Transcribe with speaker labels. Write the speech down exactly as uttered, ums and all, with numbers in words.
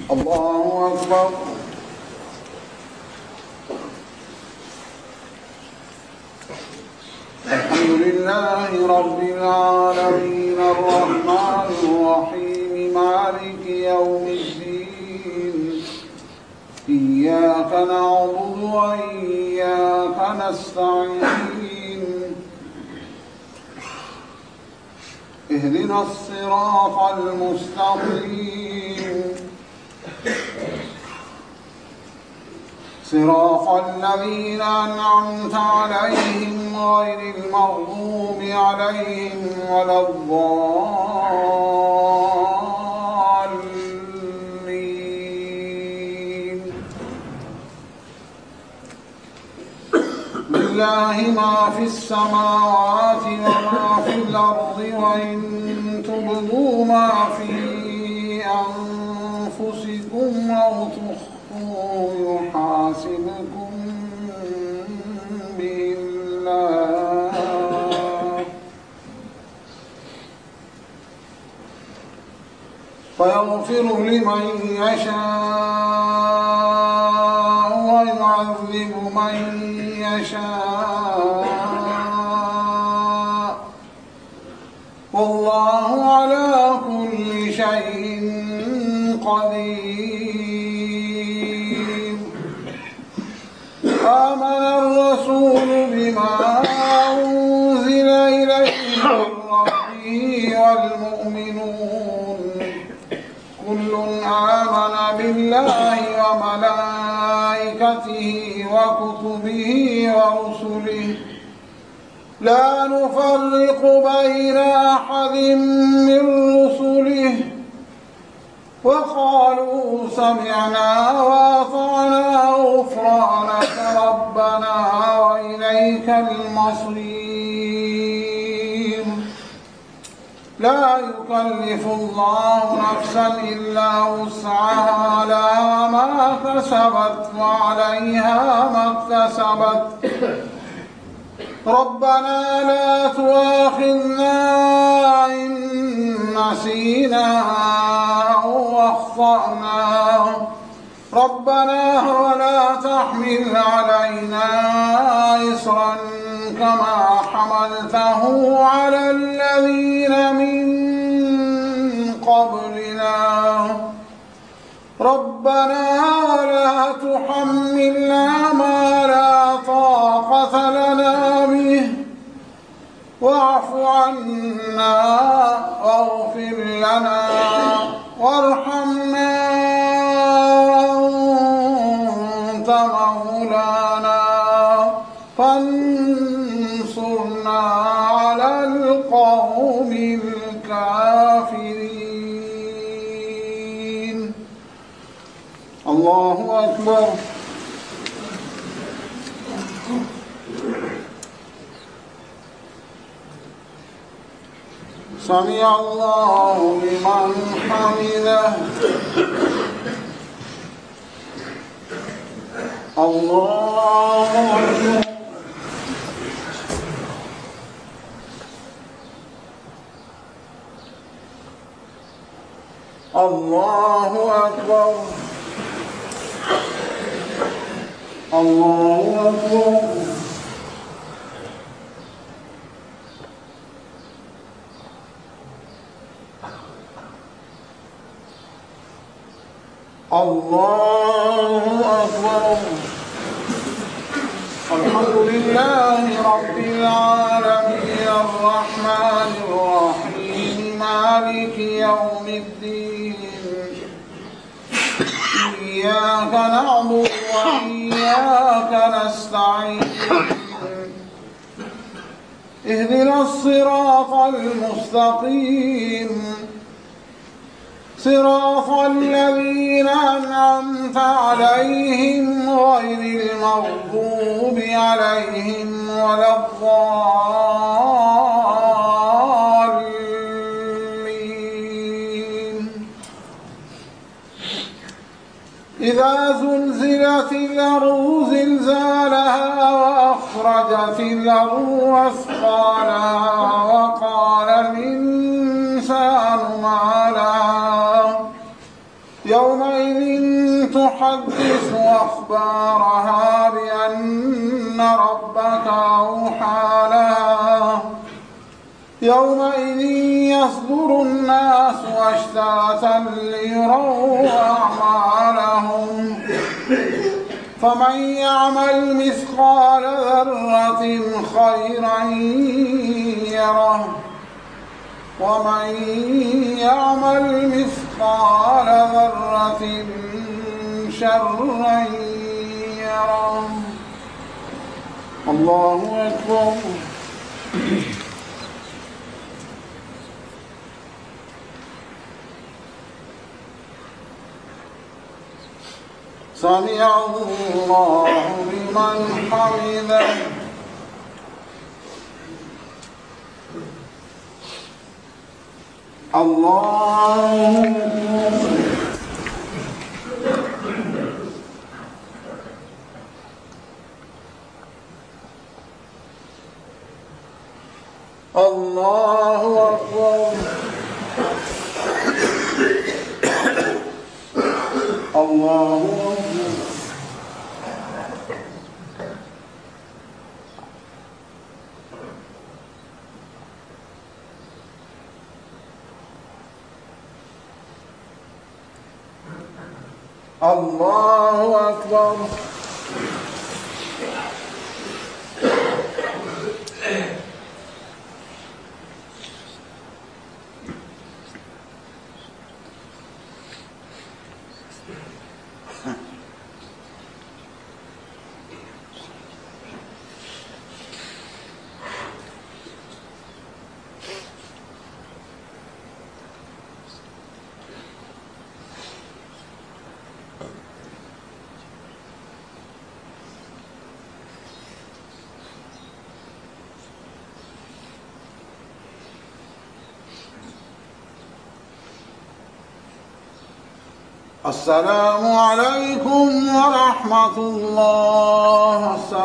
Speaker 1: الله أكبر. الحمد لله رب العالمين الرحمن الرحيم مالك يوم الدين إياك نعبد وإياك نستعين اهدنا الصراط المستقيم صراط الذين أنعمت عليهم غير المغضوب عليهم ولا الضالين. لله ما في السماوات وما في الأرض وإن تبدوا ما في أنفسكم أو تخفوه يحاسبكم به الله فيغفر لمن يشاء ويعذب من يشاء والله على كل شيء قدير. آمن الرسول بما أنزل إليه من ربه والمؤمنون كل آمن بالله وملائكته وكتبه ورسله لا نفرق بين أحد من رسله وقالوا سمعنا وأطعنا غفرانك ربنا وإليك المصير. لا يكلف الله نفسا إلا وسعها لها ما كسبت وعليها ما اكتسبت ربنا لا تؤاخذنا إن نسينا أو أخطأنا ربنا ولا تحمل علينا إصرا كما حملته على الذين من قبلنا ربنا ولا تحملنا ما لا طاقة لنا به واعف عنا واغفر لنا وارحمنا أنت مولانا فانصرنا على القوم الكافرين. الله أكبر. سمع الله لمن حمده. الله أكبر. الله أكبر. الله أكبر. الله أكبر. الحمد لله رب العالمين الرحمن الرحيم مالك يوم الدين إياك نعبد وإياك نستعين اهدنا الصراط المستقيم صراط الذين أنعمت عليهم غير المغضوب عليهم ولا الضالين. إذا زلزلت الأرض زلزالها وأخرجت الأرض أثقالها وقال الإنسان ما لها يومئذ تحدث أخبارها بأن ربك أوحى لها يومئذ يصدر الناس أشتاتا ليروا أعمالهم فمن يعمل مثقال ذرة خيرا يره ومن يعمل مثقال ذرة شرا يره. الله أكبر. سمع الله لمن حمده. الله الله أكبر. الله أكبر. الله أكبر. السلام عليكم ورحمة الله.